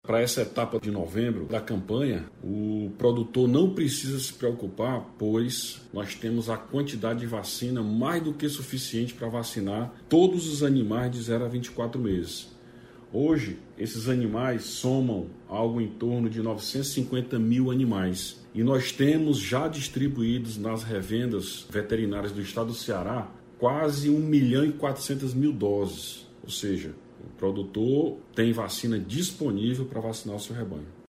Para essa etapa de novembro da campanha, o produtor não precisa se preocupar, pois nós temos a quantidade de vacina mais do que suficiente para vacinar todos os animais de 0 a 24 meses. Hoje, esses animais somam algo em torno de 950 mil animais. E nós temos já distribuídos nas revendas veterinárias do estado do Ceará quase 1.400.000 doses. Ou seja, o produtor tem vacina disponível para vacinar o seu rebanho.